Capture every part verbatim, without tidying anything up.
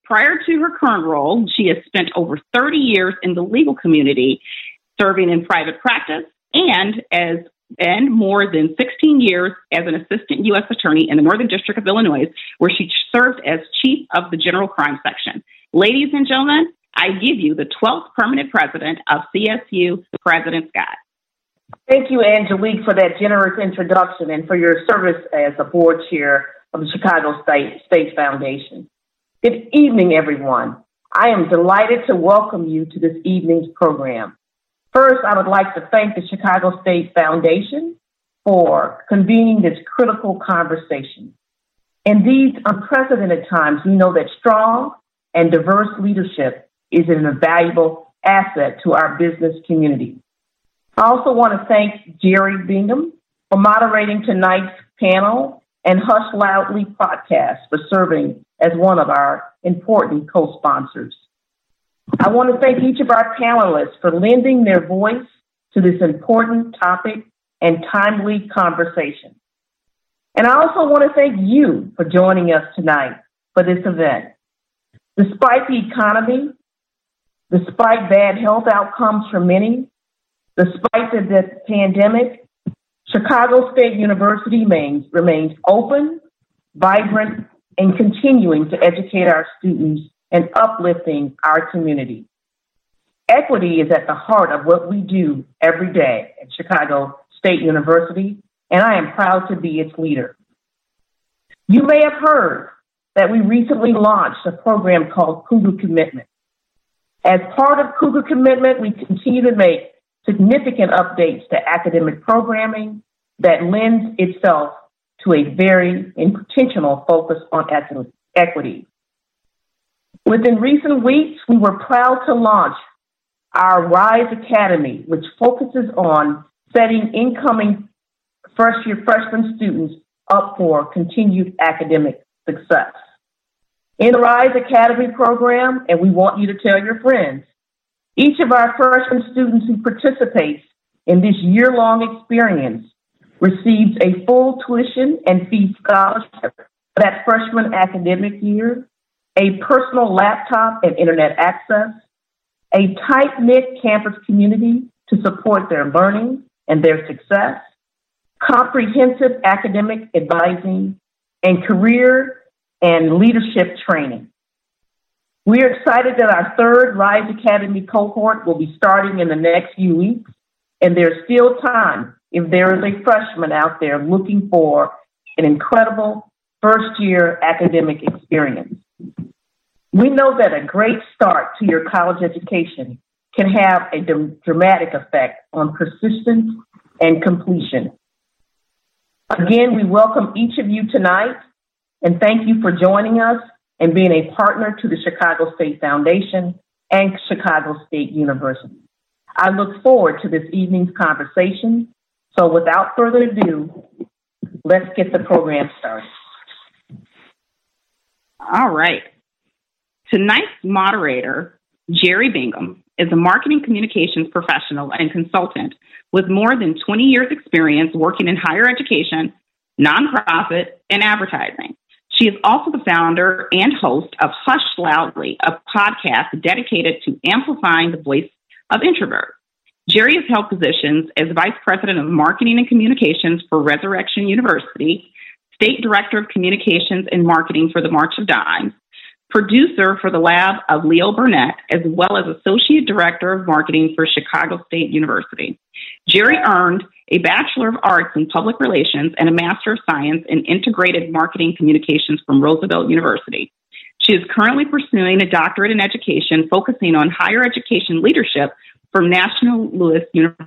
Prior to her current role, she has spent over thirty years in the legal community, serving in private practice and as and more than sixteen years as an assistant U S attorney in the Northern District of Illinois, where she served as chief of the General Crime Section. Ladies and gentlemen, I give you the twelfth permanent president of C S U, President Scott. Thank you, Angelique, for that generous introduction and for your service as the board chair of the Chicago State, State Foundation. Good evening, everyone. I am delighted to welcome you to this evening's program. First, I would like to thank the Chicago State Foundation for convening this critical conversation. In these unprecedented times, we know that strong and diverse leadership is an invaluable asset to our business community. I also want to thank Jerry Bingham for moderating tonight's panel and Hush Loudly podcast for serving as one of our important co-sponsors. I want to thank each of our panelists for lending their voice to this important topic and timely conversation. And I also want to thank you for joining us tonight for this event. Despite the economy, despite bad health outcomes for many, despite the, the pandemic, Chicago State University remains, remains open, vibrant, and continuing to educate our students and uplifting our community. Equity is at the heart of what we do every day at Chicago State University, and I am proud to be its leader. You may have heard that we recently launched a program called Cougar Commitment. As part of Cougar Commitment, we continue to make significant updates to academic programming that lends itself to a very intentional focus on equity. Within recent weeks, we were proud to launch our RISE Academy, which focuses on setting incoming first-year freshman students up for continued academic success. In the RISE Academy program, and we want you to tell your friends, each of our freshman students who participates in this year-long experience receives a full tuition and fee scholarship for that freshman academic year, a personal laptop and internet access, a tight-knit campus community to support their learning and their success, comprehensive academic advising, and career and leadership training. We are excited that our third RISE Academy cohort will be starting in the next few weeks, and there's still time if there is a freshman out there looking for an incredible first-year academic experience. We know that a great start to your college education can have a d- dramatic effect on persistence and completion. Again, we welcome each of you tonight, and thank you for joining us and being a partner to the Chicago State Foundation and Chicago State University. I look forward to this evening's conversation. So without further ado, let's get the program started. All right. Tonight's moderator, Jerry Bingham, is a marketing communications professional and consultant with more than twenty years experience working in higher education, nonprofit, and advertising. She is also the founder and host of Hush Loudly, a podcast dedicated to amplifying the voice of introverts. Jerry has held positions as Vice President of Marketing and Communications for Resurrection University, State Director of Communications and Marketing for the March of Dimes, producer for the lab of Leo Burnett, as well as Associate Director of Marketing for Chicago State University. Jerry earned a Bachelor of Arts in Public Relations and a Master of Science in Integrated Marketing Communications from Roosevelt University. She is currently pursuing a doctorate in education focusing on higher education leadership from National Louis University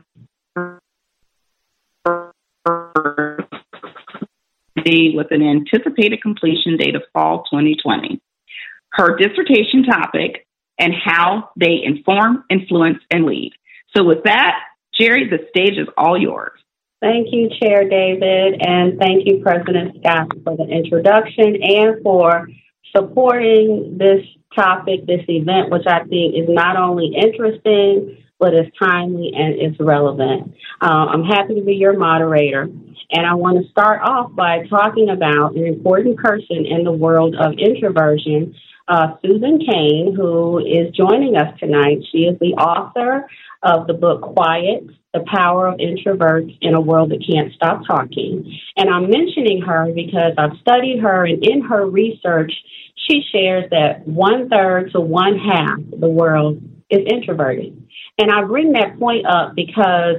with an anticipated completion date of fall twenty twenty. Her dissertation topic and how they inform, influence, and lead. So with that, Jerry, the stage is all yours. Thank you, Chair David, and thank you, President Scott, for the introduction and for supporting this topic, this event, which I think is not only interesting, but it's timely and it's relevant. Uh, I'm happy to be your moderator, and I want to start off by talking about an important person in the world of introversion, uh, Susan Cain, who is joining us tonight. She is the author of the book Quiet, The Power of Introverts in a World That Can't Stop Talking. And I'm mentioning her because I've studied her, and in her research, she shares that one-third to one-half of the world is introverted. And I bring that point up because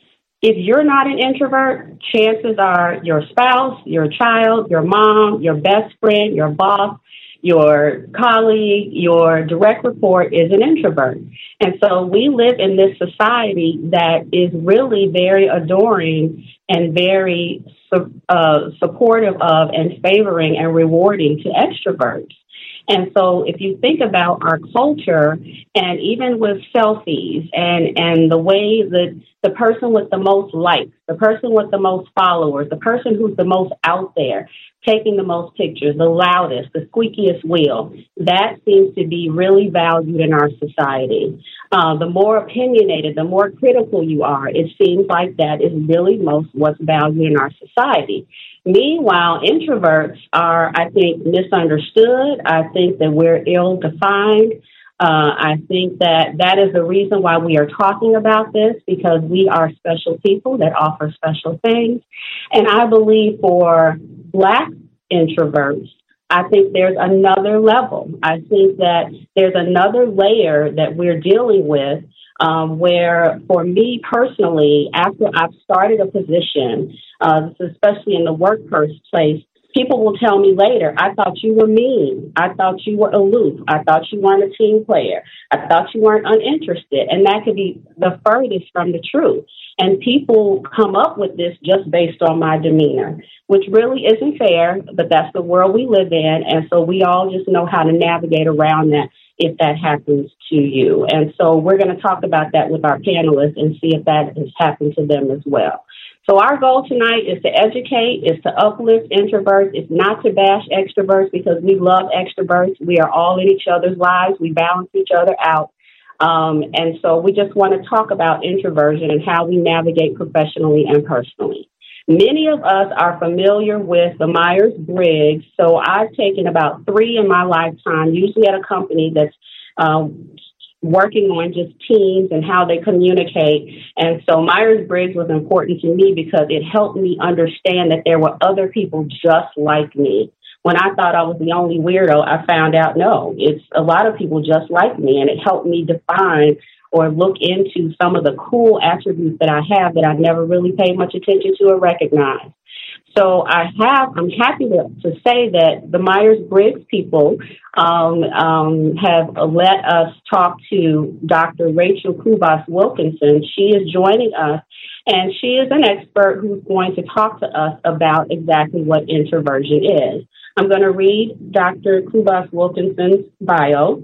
if you're not an introvert, chances are your spouse, your child, your mom, your best friend, your boss, your colleague, your direct report is an introvert. And so we live in this society that is really very adoring and very uh, supportive of and favoring and rewarding to extroverts. And so if you think about our culture, and even with selfies and, and the way that the person with the most likes, the person with the most followers, the person who's the most out there, taking the most pictures, the loudest, the squeakiest wheel, that seems to be really valued in our society. Uh, the more opinionated, the more critical you are, it seems like that is really most what's valued in our society. Meanwhile, introverts are, I think, misunderstood. I think that we're ill-defined. Uh, I think that that is the reason why we are talking about this, because we are special people that offer special things. And I believe for Black introverts, I think there's another level. I think that there's another layer that we're dealing with um, where, for me personally, after I've started a position, uh, especially in the workplace, people will tell me later, I thought you were mean. I thought you were aloof. I thought you weren't a team player. I thought you weren't uninterested. And that could be the furthest from the truth. And people come up with this just based on my demeanor, which really isn't fair, but that's the world we live in. And so we all just know how to navigate around that if that happens to you. And so we're going to talk about that with our panelists and see if that has happened to them as well. So our goal tonight is to educate, is to uplift introverts. It's not to bash extroverts, because we love extroverts. We are all in each other's lives. We balance each other out. Um, and so we just want to talk about introversion and how we navigate professionally and personally. Many of us are familiar with the Myers-Briggs. So I've taken about three in my lifetime, usually at a company that's um, working on just teams and how they communicate. And so Myers-Briggs was important to me because it helped me understand that there were other people just like me. When I thought I was the only weirdo, I found out, no, it's a lot of people just like me. And it helped me define or look into some of the cool attributes that I have that I never really paid much attention to or recognized. So I have, I'm happy to, to say that the Myers-Briggs people um, um, have let us talk to Doctor Rachel Kubas-Wilkinson. She is joining us, and she is an expert who's going to talk to us about exactly what introversion is. I'm going to read Doctor Kubas-Wilkinson's bio.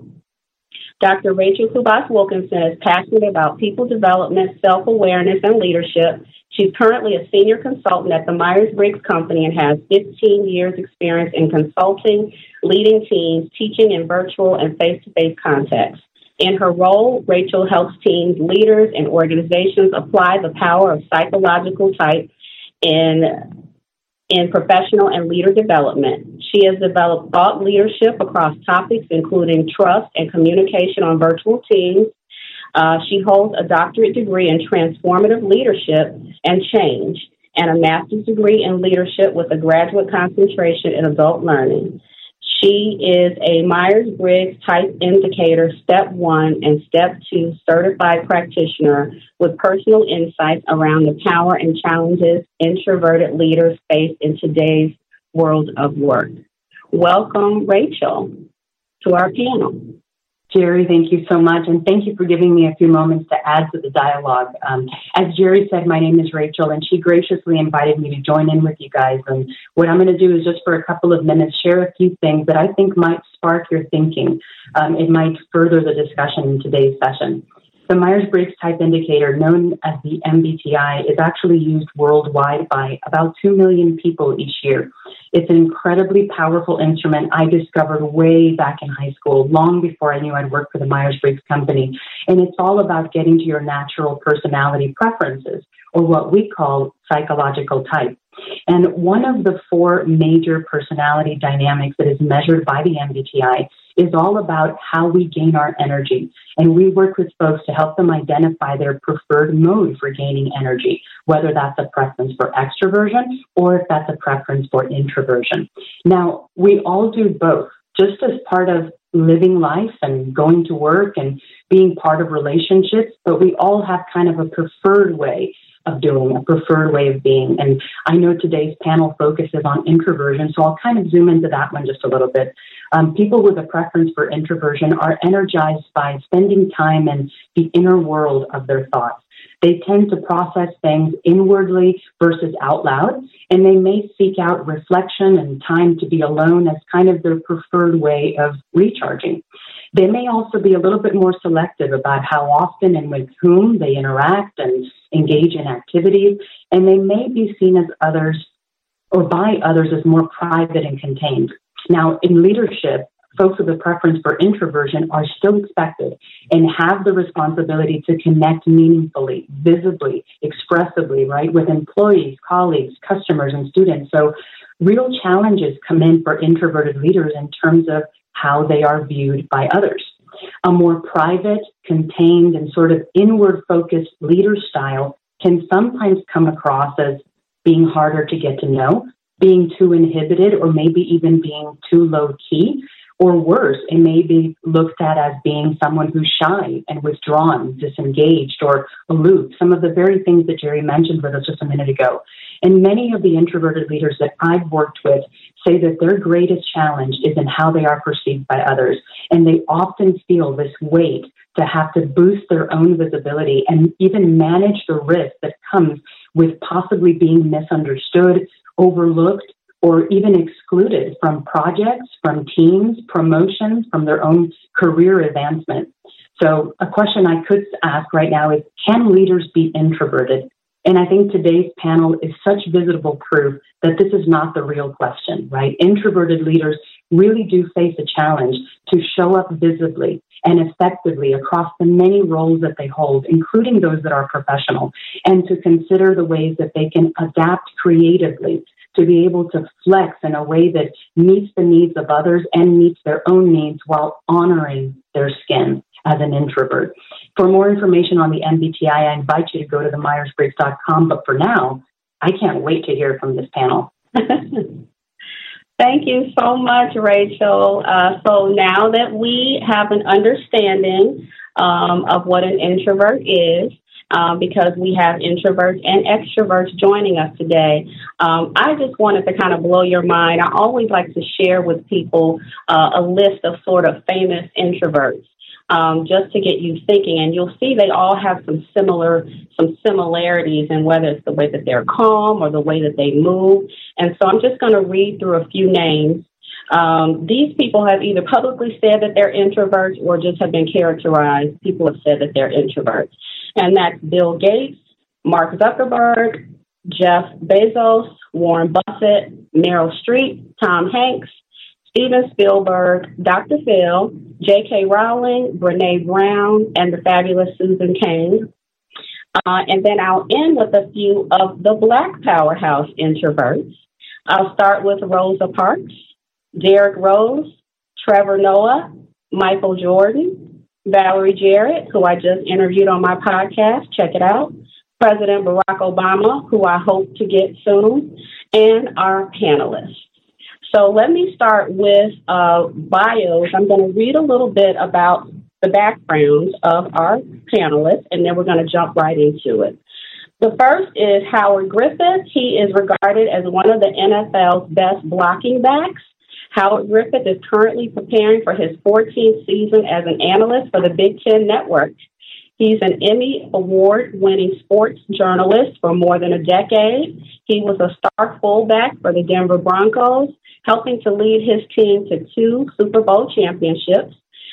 Doctor Rachel Kubas-Wilkinson is passionate about people development, self-awareness, and leadership. She's currently a senior consultant at the Myers-Briggs Company and has fifteen years experience in consulting, leading teams, teaching in virtual and face-to-face contexts. In her role, Rachel helps teams, leaders, and organizations apply the power of psychological type in in professional and leader development. She has developed thought leadership across topics including trust and communication on virtual teams. Uh, she holds a doctorate degree in transformative leadership and change and a master's degree in leadership with a graduate concentration in adult learning. She is a Myers-Briggs Type Indicator Step one and Step two certified practitioner with personal insights around the power and challenges introverted leaders face in today's world of work. Welcome, Rachel, to our panel. Jerry, thank you so much, and thank you for giving me a few moments to add to the dialogue. Um, as Jerry said, my name is Rachel, and she graciously invited me to join in with you guys. And what I'm going to do is just for a couple of minutes share a few things that I think might spark your thinking. Um, it might further the discussion in today's session. The Myers-Briggs Type Indicator, known as the M B T I, is actually used worldwide by about two million people each year. It's an incredibly powerful instrument I discovered way back in high school, long before I knew I'd work for the Myers-Briggs Company. And it's all about getting to your natural personality preferences, or what we call psychological type. And one of the four major personality dynamics that is measured by the M B T I is all about how we gain our energy. And we work with folks to help them identify their preferred mode for gaining energy, whether that's a preference for extroversion or if that's a preference for introversion. Now, we all do both, just as part of living life and going to work and being part of relationships, but we all have kind of a preferred way of doing, a preferred way of being. And I know today's panel focuses on introversion, so I'll kind of zoom into that one just a little bit. Um, people with a preference for introversion are energized by spending time in the inner world of their thoughts. They tend to process things inwardly versus out loud, and they may seek out reflection and time to be alone as kind of their preferred way of recharging. They may also be a little bit more selective about how often and with whom they interact and engage in activities, and they may be seen as others or by others as more private and contained. Now, in leadership, folks with a preference for introversion are still expected and have the responsibility to connect meaningfully, visibly, expressively, right, with employees, colleagues, customers, and students. So real challenges come in for introverted leaders in terms of how they are viewed by others. A more private, contained, and sort of inward-focused leader style can sometimes come across as being harder to get to know, being too inhibited, or maybe even being too low-key. Or worse, it may be looked at as being someone who's shy and withdrawn, disengaged, or aloof, some of the very things that Jerry mentioned with us just a minute ago. And many of the introverted leaders that I've worked with say that their greatest challenge is in how they are perceived by others. And they often feel this weight to have to boost their own visibility and even manage the risk that comes with possibly being misunderstood, overlooked, or even excluded from projects, from teams, promotions, from their own career advancement. So a question I could ask right now is, can leaders be introverted? And I think today's panel is such visible proof that this is not the real question, right? Introverted leaders really do face a challenge to show up visibly and effectively across the many roles that they hold, including those that are professional, and to consider the ways that they can adapt creatively to be able to flex in a way that meets the needs of others and meets their own needs while honoring their skin as an introvert. For more information on the M B T I, I invite you to go to the myers briggs dot com. But for now, I can't wait to hear from this panel. Thank you so much, Rachel. Uh, so now that we have an understanding um, of what an introvert is, Um, because we have introverts and extroverts joining us today. Um, I just wanted to kind of blow your mind. I always like to share with people uh, a list of sort of famous introverts, um, just to get you thinking. And you'll see they all have some similar, some similarities in whether it's the way that they're calm or the way that they move. And so I'm just going to read through a few names. Um, these people have either publicly said that they're introverts or just have been characterized. People have said that they're introverts. And that's Bill Gates, Mark Zuckerberg, Jeff Bezos, Warren Buffett, Meryl Streep, Tom Hanks, Steven Spielberg, Doctor Phil, J K Rowling, Brene Brown, and the fabulous Susan Cain. Uh, and then I'll end with a few of the Black powerhouse introverts. I'll start with Rosa Parks, Derrick Rose, Trevor Noah, Michael Jordan, Valerie Jarrett, who I just interviewed on my podcast, check it out, President Barack Obama, who I hope to get soon, and our panelists. So let me start with uh, bios. I'm going to read a little bit about the backgrounds of our panelists, and then we're going to jump right into it. The first is Howard Griffith. He is regarded as one of the N F L's best blocking backs. Howard Griffith is currently preparing for his fourteenth season as an analyst for the Big Ten Network. He's an Emmy Award-winning sports journalist for more than a decade. He was a star fullback for the Denver Broncos, helping to lead his team to two Super Bowl championships.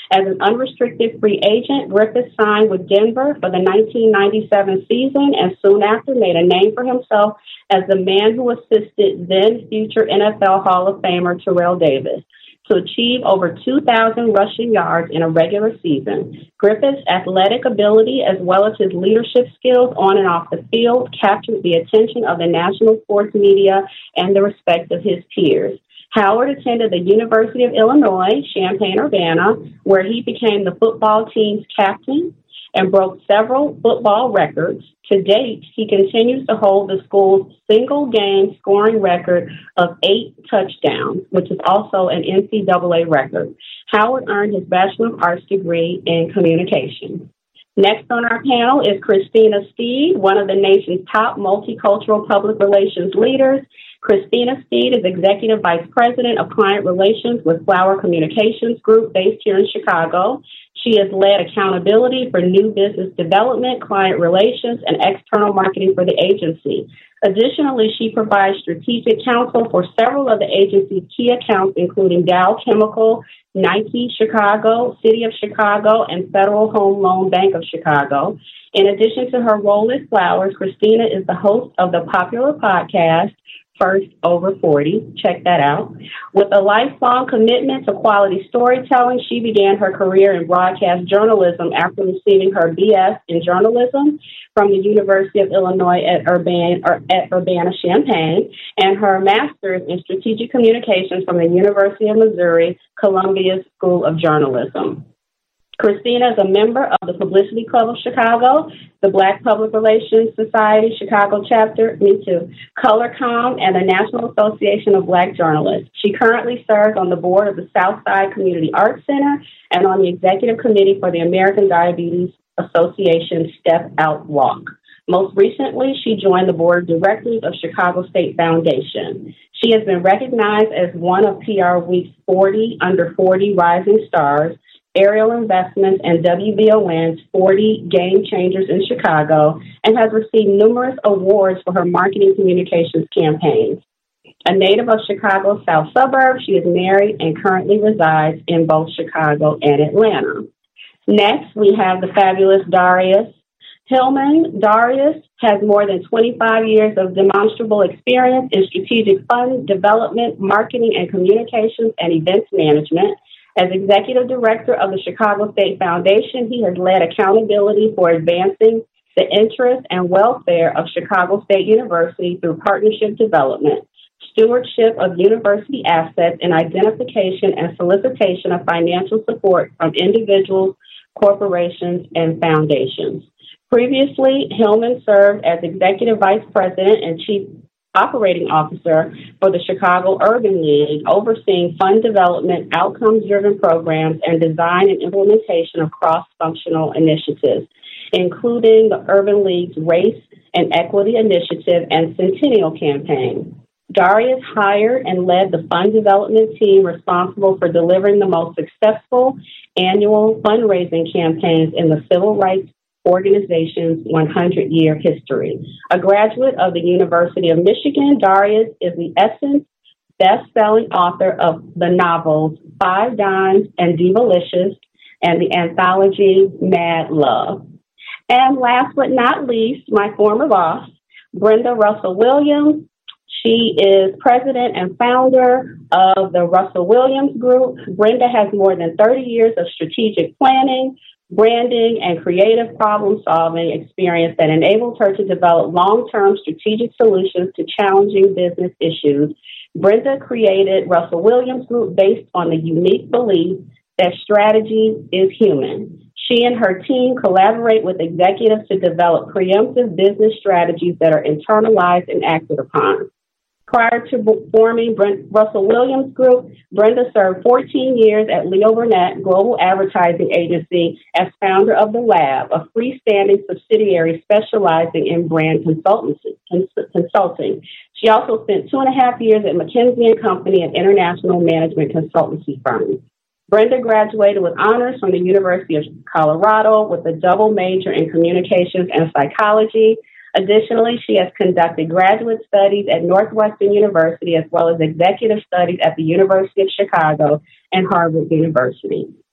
As an unrestricted free agent, Griffith signed with Denver for the nineteen ninety-seven season and soon after made a name for himself as the man who assisted then future N F L Hall of Famer Terrell Davis to achieve over two thousand rushing yards in a regular season. Griffith's athletic ability, as well as his leadership skills on and off the field, captured the attention of the national sports media and the respect of his peers. Howard attended the University of Illinois, Champaign-Urbana, where he became the football team's captain and broke several football records. To date, he continues to hold the school's single-game scoring record of eight touchdowns, which is also an N C double A record. Howard earned his Bachelor of Arts degree in communication. Next on our panel is Christina Steed, one of the nation's top multicultural public relations leaders. Christina Steed is Executive Vice President of Client Relations with Flower Communications Group based here in Chicago. She has led accountability for new business development, client relations, and external marketing for the agency. Additionally, she provides strategic counsel for several of the agency's key accounts, including Dow Chemical, Nike Chicago, City of Chicago, and Federal Home Loan Bank of Chicago. In addition to her role at Flowers, Christina is the host of the popular podcast, First Over forty. Check that out. With a lifelong commitment to quality storytelling, she began her career in broadcast journalism after receiving her B S in journalism from the University of Illinois at Urbana, at Urbana-Champaign and her master's in strategic communications from the University of Missouri, Columbia School of Journalism. Christina is a member of the Publicity Club of Chicago, the Black Public Relations Society Chicago chapter, me too, ColorCom, and the National Association of Black Journalists. She currently serves on the board of the Southside Community Arts Center and on the executive committee for the American Diabetes Association Step Out Walk. Most recently, she joined the board of directors of Chicago State Foundation. She has been recognized as one of P R Week's forty under forty Rising Stars, Ariel Investments, and W B O N's forty Game Changers in Chicago, and has received numerous awards for her marketing communications campaigns. A native of Chicago's South Suburbs, she is married and currently resides in both Chicago and Atlanta. Next, we have the fabulous Darius Hillman. Darius has more than twenty-five years of demonstrable experience in strategic fund development, marketing and communications, and events management. As executive director of the Chicago State Foundation, he has led accountability for advancing the interests and welfare of Chicago State University through partnership development, stewardship of university assets, and identification and solicitation of financial support from individuals, corporations, and foundations. Previously, Hillman served as executive vice president and chief operating officer for the Chicago Urban League, overseeing fund development, outcomes-driven programs, and design and implementation of cross-functional initiatives, including the Urban League's Race and Equity Initiative and Centennial Campaign. Darius hired and led the fund development team responsible for delivering the most successful annual fundraising campaigns in the civil rights organization's one hundred year history. A graduate of the University of Michigan, Darius is the Essence best-selling author of the novels Five Dimes and Divalicious and the anthology Mad Love. And last but not least, my former boss, Brenda Russell Williams. She is president and founder of the Russell Williams Group. Brenda has more than thirty years of strategic planning, branding, and creative problem-solving experience that enables her to develop long-term strategic solutions to challenging business issues. Brenda created Russell Williams Group based on the unique belief that strategy is human. She and her team collaborate with executives to develop preemptive business strategies that are internalized and acted upon. Prior to forming Brent, Russell Williams Group, Brenda served fourteen years at Leo Burnett Global Advertising Agency as founder of The Lab, a freestanding subsidiary specializing in brand consultancy, consulting. She also spent two and a half years at McKinsey and Company, an international management consultancy firm. Brenda graduated with honors from the University of Colorado with a double major in communications and psychology. Additionally, she has conducted graduate studies at Northwestern University as well as executive studies at the University of Chicago and Harvard University.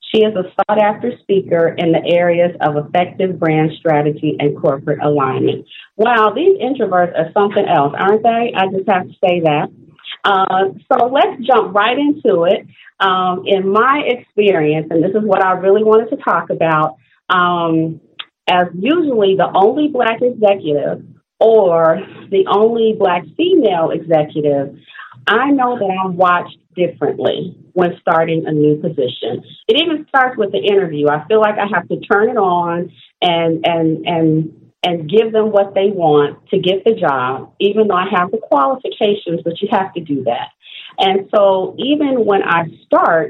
She is a sought-after speaker in the areas of effective brand strategy and corporate alignment. Wow, these introverts are something else, aren't they? I just have to say that. Uh, so let's jump right into it. Um, in my experience, and this is what I really wanted to talk about, um, as usually the only Black executive or the only Black female executive, I know that I'm watched differently when starting a new position. It even starts with the interview. I feel like I have to turn it on and and and and give them what they want to get the job, even though I have the qualifications, but you have to do that. And so even when I start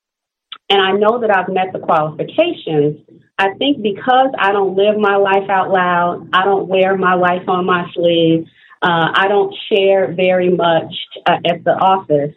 and I know that I've met the qualifications, I think because I don't live my life out loud, I don't wear my life on my sleeve, uh, I don't share very much uh, at the office,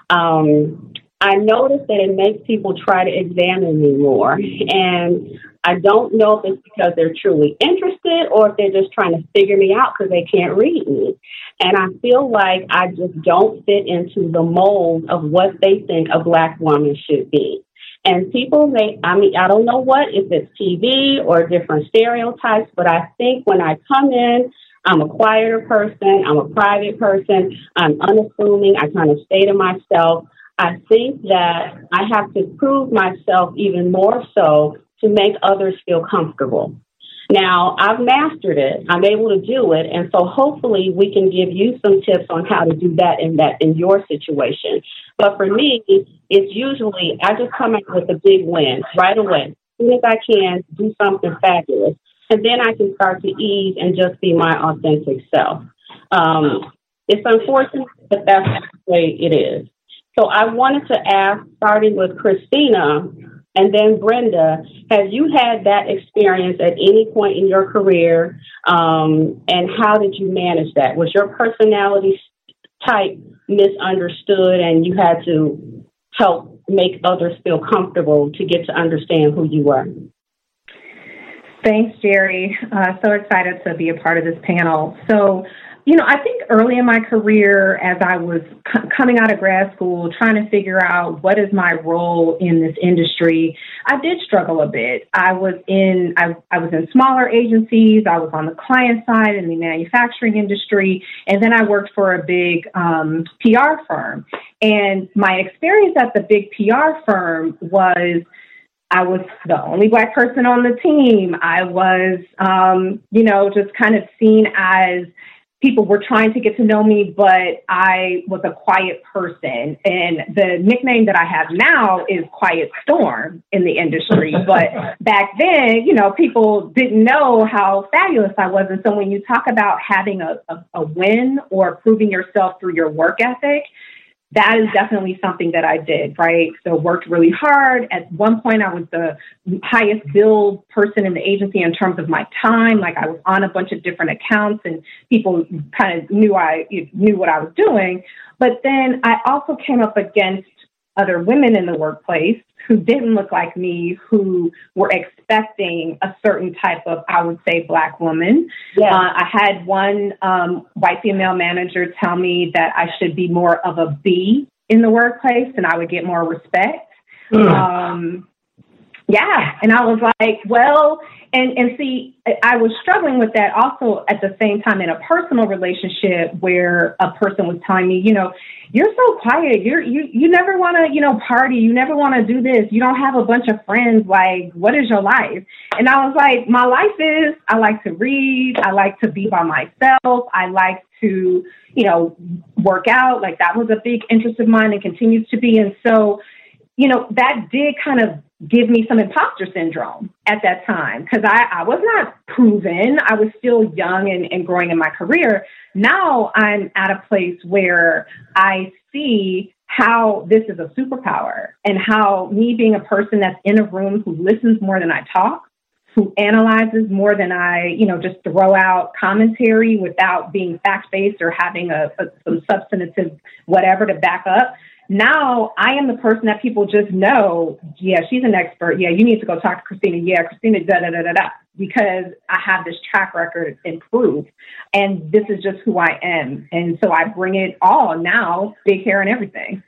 um, I notice that it makes people try to examine me more. And I don't know if it's because they're truly interested or if they're just trying to figure me out because they can't read me. And I feel like I just don't fit into the mold of what they think a Black woman should be. And people may, I mean, I don't know what, if it's T V or different stereotypes, but I think when I come in, I'm a quieter person, I'm a private person, I'm unassuming, I kind of stay to myself. I think that I have to prove myself even more so to make others feel comfortable. Now, I've mastered it. I'm able to do it. And so hopefully we can give you some tips on how to do that in that in your situation. But for me, it's usually I just come out with a big win right away. As soon as I can, do something fabulous. And then I can start to ease and just be my authentic self. Um, it's unfortunate, but that's the way it is. So I wanted to ask, starting with Christina, and then Brenda, have you had that experience at any point in your career, um, and how did you manage that? Was your personality type misunderstood and you had to help make others feel comfortable to get to understand who you were? Thanks, Jerry. Uh, so excited to be a part of this panel. So, you know, I think early in my career, as I was c- coming out of grad school, trying to figure out what is my role in this industry, I did struggle a bit. I was in I, I was in smaller agencies. I was on the client side in the manufacturing industry, and then I worked for a big um, P R firm. And my experience at the big P R firm was I was the only Black person on the team. I was, um, you know, just kind of seen as people were trying to get to know me, but I was a quiet person. And the nickname that I have now is Quiet Storm in the industry. But back then, you know, people didn't know how fabulous I was. And so when you talk about having a, a, a win or proving yourself through your work ethic, that is definitely something that I did, right? So worked really hard. At one point, I was the highest billed person in the agency in terms of my time. Like I was on a bunch of different accounts and people kind of knew I knew what I was doing. But then I also came up against other women in the workplace who didn't look like me, who were expecting a certain type of, I would say, Black woman. Yeah. Uh, I had one um, white female manager tell me that I should be more of a B in the workplace and I would get more respect. Mm. Um, yeah. And I was like, well, and, and see, I was struggling with that also at the same time in a personal relationship where a person was telling me, you know, you're so quiet. You're, you, you never want to, you know, party. You never want to do this. You don't have a bunch of friends. Like, what is your life? And I was like, my life is, I like to read. I like to be by myself. I like to, you know, work out. Like that was a big interest of mine and continues to be. And so, you know, that did kind of give me some imposter syndrome at that time because I, I was not proven. I was still young and, and growing in my career. Now I'm at a place where I see how this is a superpower and how me being a person that's in a room who listens more than I talk, who analyzes more than I, you know, just throw out commentary without being fact-based or having a, a some substantive whatever to back up. Now I am the person that people just know, yeah, she's an expert. Yeah, you need to go talk to Christina. Yeah, Christina, da, da, da, da, da, because I have this track record and proof. And this is just who I am. And so I bring it all now, big hair and everything.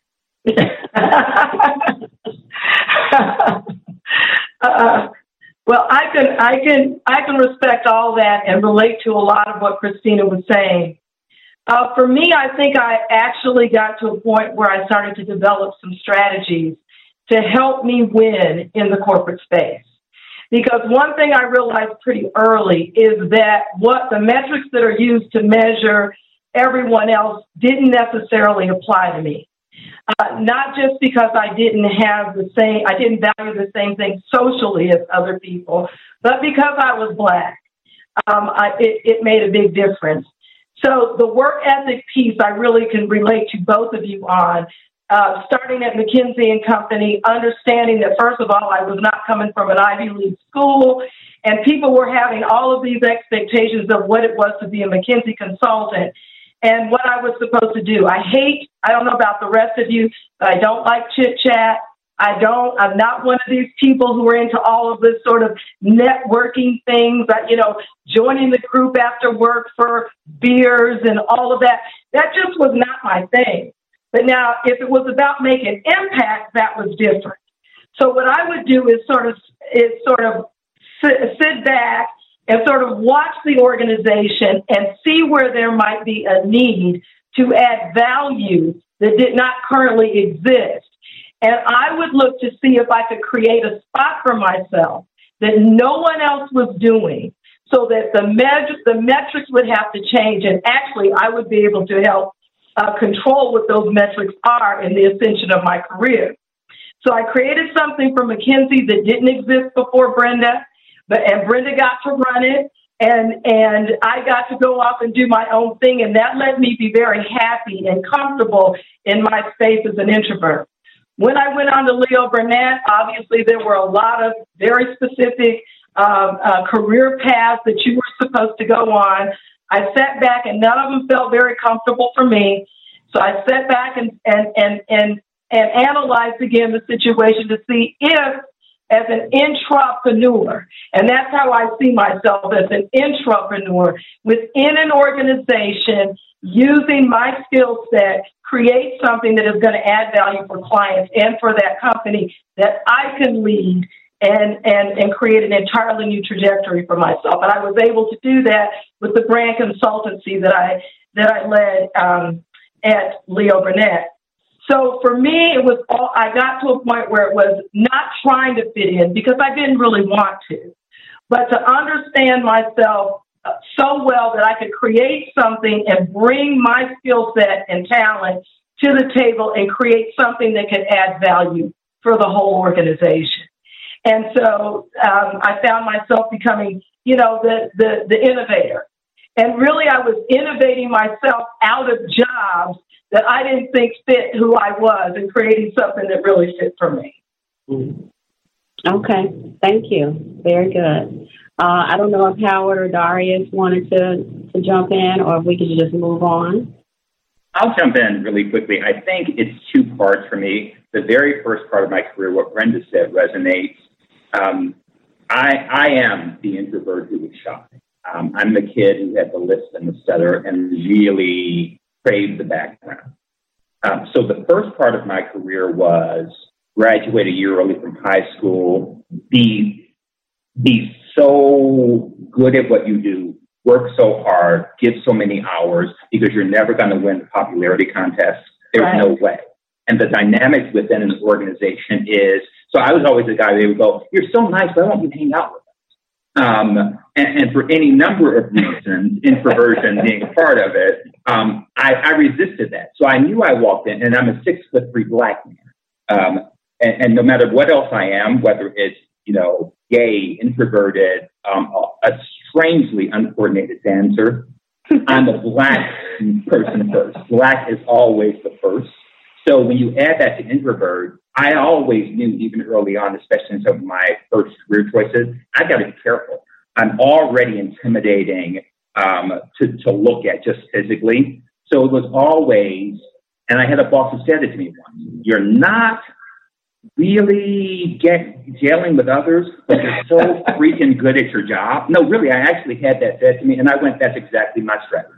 uh, well, I can, I can, I can respect all that and relate to a lot of what Christina was saying. Uh, for me, I think I actually got to a point where I started to develop some strategies to help me win in the corporate space. Because one thing I realized pretty early is that what the metrics that are used to measure everyone else didn't necessarily apply to me. Uh, not just because I didn't have the same, I didn't value the same thing socially as other people, but because I was Black, um, I, it, it made a big difference. So the work ethic piece, I really can relate to both of you on. Uh, starting at McKinsey and Company, understanding that, first of all, I was not coming from an Ivy League school, and people were having all of these expectations of what it was to be a McKinsey consultant and what I was supposed to do. I hate, I don't know about the rest of you, but I don't like chit-chat. I don't, I'm not one of these people who are into all of this sort of networking things, that, you know, joining the group after work for beers and all of that. That just was not my thing. But now, if it was about making impact, that was different. So what I would do is sort of is sort of sit, sit back and sort of watch the organization and see where there might be a need to add value that did not currently exist. And I would look to see if I could create a spot for myself that no one else was doing, so that the med- the metrics would have to change, and actually I would be able to help Uh, control what those metrics are in the ascension of my career. So I created something for McKinsey that didn't exist before Brenda, but and Brenda got to run it, and and I got to go off and do my own thing, and that let me be very happy and comfortable in my space as an introvert. When I went on to Leo Burnett, obviously there were a lot of very specific um, uh, career paths that you were supposed to go on. I sat back, and none of them felt very comfortable for me. So I sat back and and and and, and analyzed again the situation to see if, as an intrapreneur, and that's how I see myself, as an intrapreneur within an organization, using my skill set, create something that is going to add value for clients and for that company that I can lead and, and, and create an entirely new trajectory for myself. And I was able to do that with the brand consultancy that I, that I led um, at Leo Burnett. So for me, it was all, I got to a point where it was not trying to fit in, because I didn't really want to, but to understand myself so well that I could create something and bring my skill set and talent to the table and create something that could add value for the whole organization. And so um, I found myself becoming, you know, the, the, the innovator. And really, I was innovating myself out of jobs that I didn't think fit who I was, and creating something that really fit for me. Okay, thank you. Very good. Uh, I don't know if Howard or Darius wanted to, to jump in, or if we could just move on. I'll jump in really quickly. I think it's two parts for me. The very first part of my career, what Brenda said, resonates. Um, I, I am the introvert who was shy. Um, I'm the kid who had the lisp and the stutter and really craved the background. Um, so the first part of my career was graduate a year early from high school, be, be so good at what you do, work so hard, give so many hours, because you're never going to win the popularity contest. There's right. no way. And the dynamics within an organization is, so I was always the guy that would go, "You're so nice, but I want you to hang out with us." Um, and, and for any number of reasons, introversion being a part of it, um, I, I resisted that. So I knew I walked in, and I'm a six foot three Black man. Um, and, and no matter what else I am, whether it's, you know, gay, introverted, um, a strangely uncoordinated dancer, I'm a Black person first. Black is always the first. So when you add that to introvert, I always knew, even early on, especially in some of my first career choices, I got to be careful. I'm already intimidating um, to, to look at just physically. So it was always, and I had a boss who said it to me once, "You're not really get gelling with others, but you're so freaking good at your job." No, really, I actually had that said to me, and I went, "That's exactly my strategy."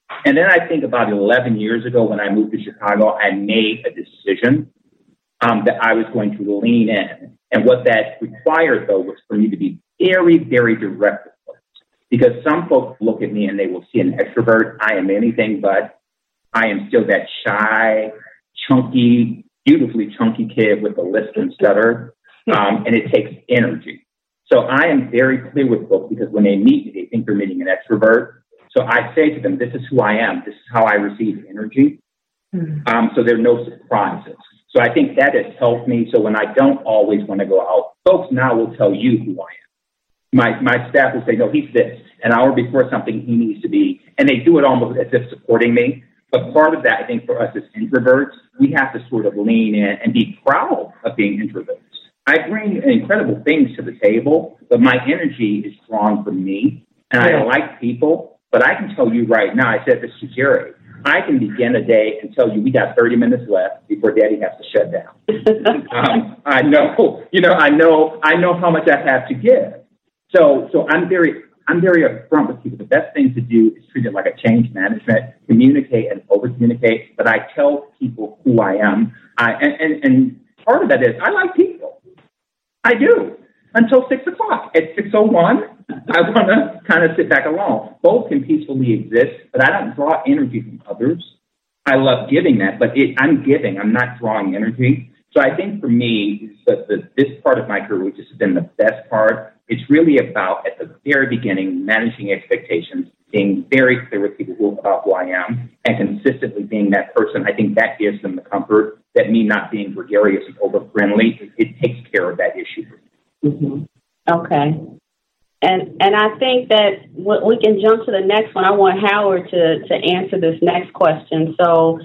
And then I think about eleven years ago when I moved to Chicago, I made a decision um, that I was going to lean in. And what that required, though, was for me to be very, very direct with it. Because some folks look at me and they will see an extrovert. I am anything but. I am still that shy, chunky, beautifully chunky kid with a lisp and stutter. Um, and it takes energy. So I am very clear with folks because when they meet me, they think they're meeting an extrovert. So I say to them, this is who I am. This is how I receive energy. Mm-hmm. Um, so there are no surprises. So I think that has helped me. So when I don't always want to go out, folks now will tell you who I am. My my staff will say, no, he's this. An hour before something, he needs to be. And they do it almost as if supporting me. But part of that, I think, for us as introverts, we have to sort of lean in and be proud of being introverts. I bring incredible things to the table, but my energy is strong for me. And I like people. But I can tell you right now, I said this to Jerry, I can begin a day and tell you we got thirty minutes left before Daddy has to shut down. um, I know, you know, I know, I know how much I have to give. So, so I'm very, I'm very upfront with people. The best thing to do is treat it like a change management, communicate and over communicate. But I tell people who I am. I, and, and, and part of that is I like people. I do until six o'clock. At six oh one, I want to kind of sit back alone. Both can peacefully exist, but I don't draw energy from others. I love giving that, but it, I'm giving. I'm not drawing energy. So I think for me, the, the, this part of my career, which has been the best part, it's really about, at the very beginning, managing expectations, being very clear with people who, about who I am, and consistently being that person. I think that gives them the comfort that me not being gregarious and over-friendly, it, it takes care of that issue. Mm-hmm. Okay. And and I think that we can jump to the next one. I want Howard to, to answer this next question. So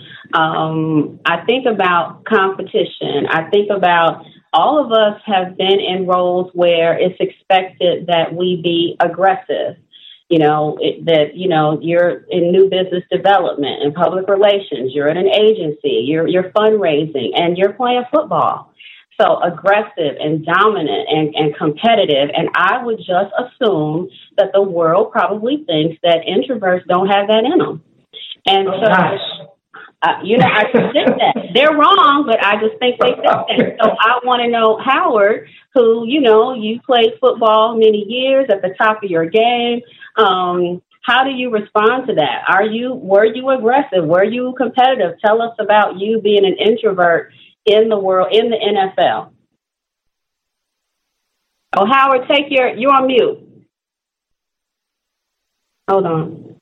um, I think about competition. I think about all of us have been in roles where it's expected that we be aggressive. You know, it, that, you know, you're in new business development and public relations. You're at an agency. You're, you're fundraising and you're playing football. So aggressive and dominant and, and competitive. And I would just assume that the world probably thinks that introverts don't have that in them. And oh, so, uh, you know, I predict that. They're wrong, but I just think they think that. So I want to know, Howard, who, you know, you played football many years at the top of your game. Um, how do you respond to that? Are you, were you aggressive? Were you competitive? Tell us about you being an introvert in the world, in the N F L. Oh, Howard, take your, you're on mute. Hold on.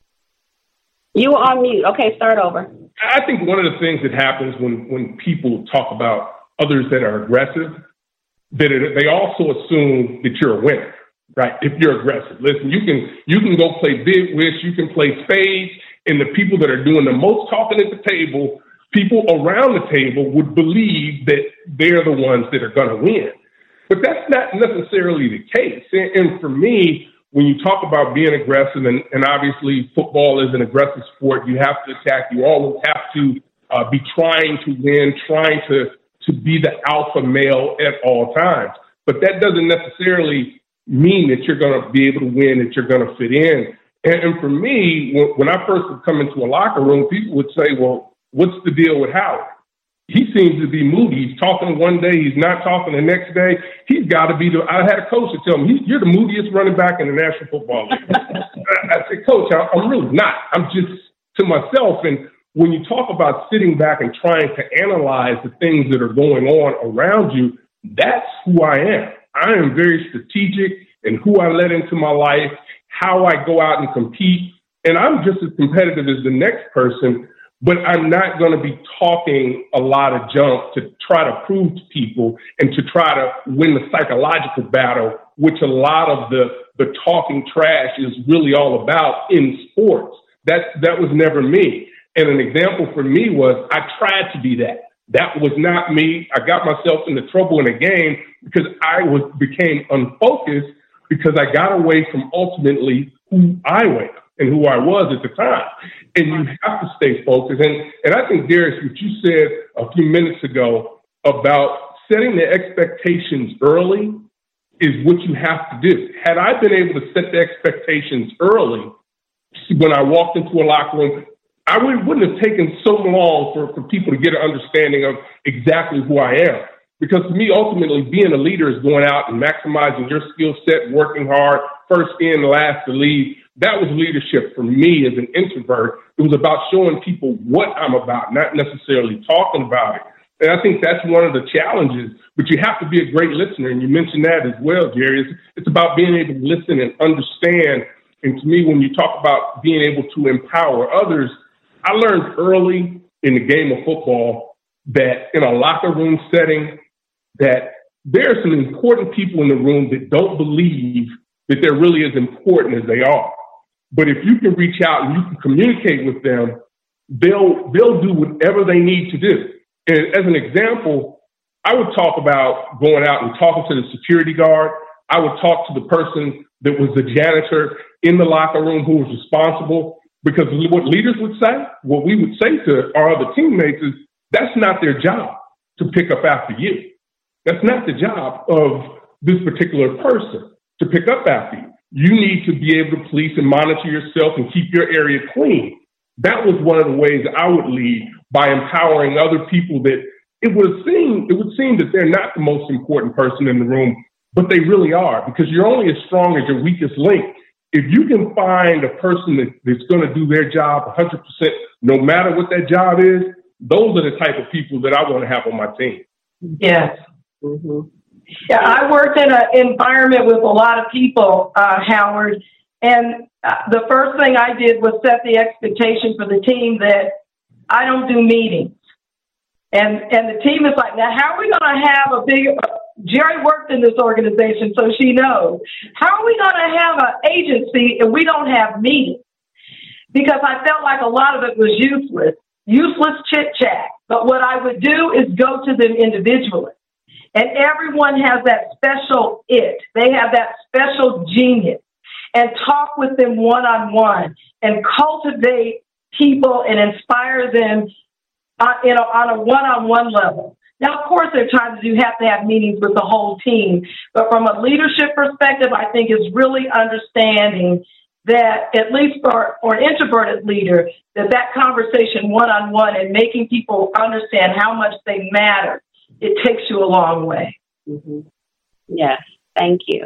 You were on mute. Okay, start over. I think one of the things that happens when, when people talk about others that are aggressive, that it, they also assume that you're a winner, right? If you're aggressive. Listen, you can, you can go play big wish, you can play spades, and the people that are doing the most talking at the table, people around the table would believe that they're the ones that are going to win. But that's not necessarily the case. And, and for me, when you talk about being aggressive, and, and obviously football is an aggressive sport, you have to attack. You always have to uh, be trying to win, trying to, to be the alpha male at all times. But that doesn't necessarily mean that you're going to be able to win, that you're going to fit in. And, and for me, when, when I first would come into a locker room, people would say, well, what's the deal with Howard? He seems to be moody. He's talking one day, he's not talking the next day. He's got to be the, I had a coach that tell me, you're the moodiest running back in the National Football League. I, I said, Coach, I'm really not. I'm just to myself. And when you talk about sitting back and trying to analyze the things that are going on around you, that's who I am. I am very strategic in who I let into my life, how I go out and compete. And I'm just as competitive as the next person, but I'm not going to be talking a lot of junk to try to prove to people and to try to win the psychological battle, which a lot of the, the talking trash is really all about in sports. That, that was never me. And an example for me was I tried to be that. That was not me. I got myself into trouble in a game because I was became unfocused because I got away from ultimately who I was and who I was at the time. And you have to stay focused. And, and I think, Darius, what you said a few minutes ago about setting the expectations early is what you have to do. Had I been able to set the expectations early, when I walked into a locker room, I would, wouldn't have taken so long for, for people to get an understanding of exactly who I am. Because to me, ultimately, being a leader is going out and maximizing your skill set, working hard, first in, last to leave. That was leadership for me as an introvert. It was about showing people what I'm about, not necessarily talking about it. And I think that's one of the challenges. But you have to be a great listener, and you mentioned that as well, Jerry. It's, it's about being able to listen and understand. And to me, when you talk about being able to empower others, I learned early in the game of football that in a locker room setting, that there are some important people in the room that don't believe that they're really as important as they are. But if you can reach out and you can communicate with them, they'll they'll do whatever they need to do. And as an example, I would talk about going out and talking to the security guard. I would talk to the person that was the janitor in the locker room who was responsible, because what leaders would say, what we would say to our other teammates is, that's not their job to pick up after you. That's not the job of this particular person to pick up after you. You need to be able to police and monitor yourself and keep your area clean. That was one of the ways I would lead, by empowering other people that it would seem, it would seem that they're not the most important person in the room, but they really are, because you're only as strong as your weakest link. If you can find a person that, that's going to do their job one hundred percent, no matter what that job is, those are the type of people that I want to have on my team. Yes. Mm-hmm. Yeah, I worked in an environment with a lot of people, uh, Howard, and uh, the first thing I did was set the expectation for the team that I don't do meetings. And and the team is like, now how are we going to have a big, uh, Jerry worked in this organization, so she knows, how are we going to have an agency if we don't have meetings? Because I felt like a lot of it was useless, useless chit-chat. But what I would do is go to them individually. And everyone has that special it. They have that special genius. And talk with them one-on-one and cultivate people and inspire them on, you know, on a one-on-one level. Now, of course, there are times you have to have meetings with the whole team. But from a leadership perspective, I think it's really understanding that, at least for, for an introverted leader, that that conversation one-on-one and making people understand how much they matter, it takes you a long way. Mm-hmm. Yes, thank you.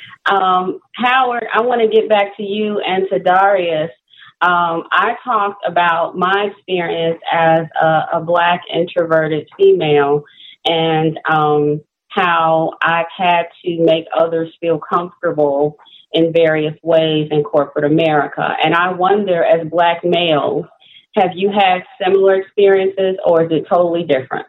Um, Howard, I want to get back to you and to Darius. Um, I talked about my experience as a, a Black introverted female, and um, how I've had to make others feel comfortable in various ways in corporate America. And I wonder, as Black males, have you had similar experiences, or is it totally different?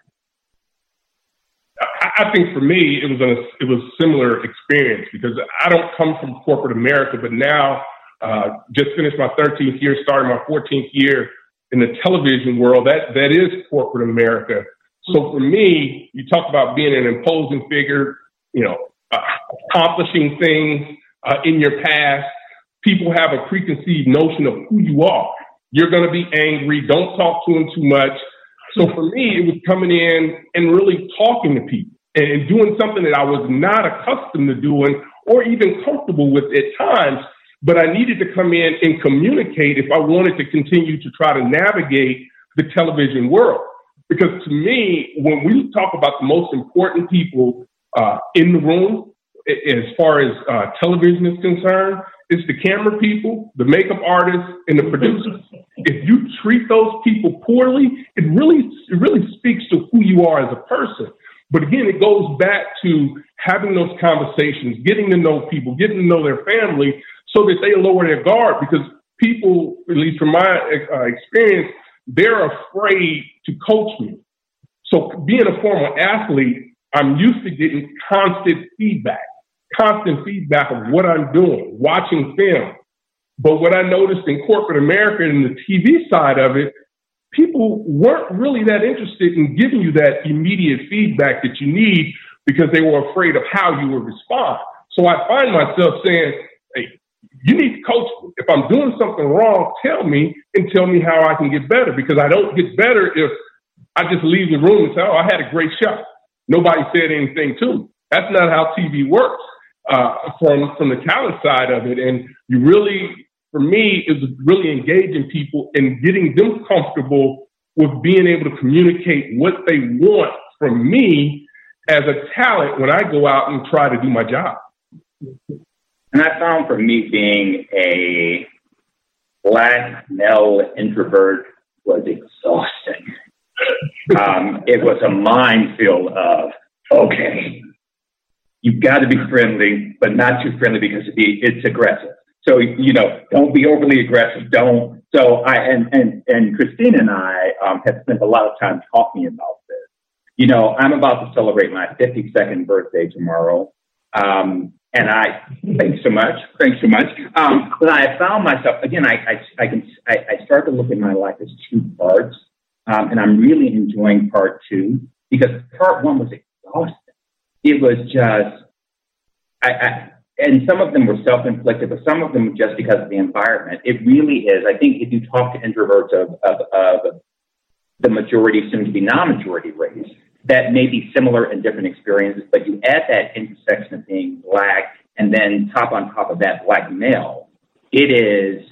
I think for me, it was a it was a similar experience, because I don't come from corporate America, but now uh, just finished my thirteenth year, starting my fourteenth year in the television world. That that is corporate America. So for me, you talk about being an imposing figure, you know, uh, accomplishing things uh, in your past. People have a preconceived notion of who you are. You're going to be angry. Don't talk to them too much. So for me, it was coming in and really talking to people and doing something that I was not accustomed to doing or even comfortable with at times, but I needed to come in and communicate if I wanted to continue to try to navigate the television world. Because to me, when we talk about the most important people uh, in the room, as far as uh, television is concerned, it's the camera people, the makeup artists, and the producers. If you treat those people poorly, it really, it really speaks to who you are as a person. But again, it goes back to having those conversations, getting to know people, getting to know their family, so that they lower their guard. Because people, at least from my uh, experience, they're afraid to coach me. So being a former athlete, I'm used to getting constant feedback. constant feedback of what I'm doing, watching film. But what I noticed in corporate America and the T V side of it, people weren't really that interested in giving you that immediate feedback that you need, because they were afraid of how you would respond. So I find myself saying, hey, you need to coach me. If I'm doing something wrong, tell me and tell me how I can get better, because I don't get better if I just leave the room and say, oh, I had a great shot. Nobody said anything to me. That's not how T V works. Uh, from from the talent side of it, and you really for me is really engaging people and getting them comfortable with being able to communicate what they want from me as a talent when I go out and try to do my job. And I found for me being a Black male introvert was exhausting. um, it was a minefield of, okay, you've got to be friendly, but not too friendly because it's aggressive. So, you know, don't be overly aggressive. Don't. So I, and, and, and Christina and I um, have spent a lot of time talking about this. You know, I'm about to celebrate my fifty-second birthday tomorrow. Um, and I, thanks so much. Thanks so much. Um, but I found myself, again, I, I, I can, I, I start to look at my life as two parts. Um, and I'm really enjoying part two because part one was exhausting. It was just, I, I and some of them were self-inflicted, but some of them were just because of the environment. It really is. I think if you talk to introverts of, of, of the majority, soon to be non-majority race, that may be similar in different experiences, but you add that intersection of being Black and then top on top of that Black male, it is,